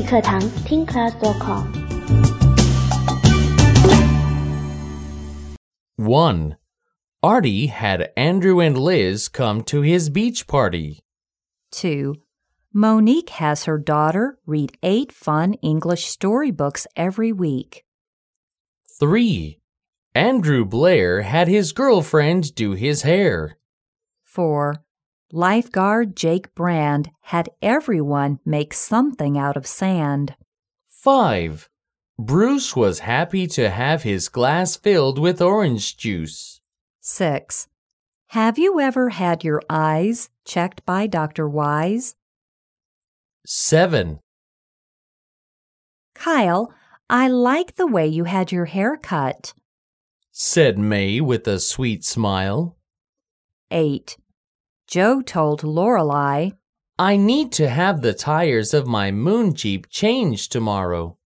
语课堂听 class.com。 1. Artie had Andrew and Liz come to his beach party. 2. Monique has her daughter read 8 fun English storybooks every week. 3. Andrew Blair had his girlfriend do his hair. 4. Lifeguard Jake Brand had everyone make something out of sand. 5. Bruce was happy to have his glass filled with orange juice. 6. Have you ever had your eyes checked by Dr. Wise? 7. Kyle, I like the way you had your hair cut. Said May with a sweet smile. 8. Joe told Lorelei, I need to have the tires of my moon Jeep changed tomorrow.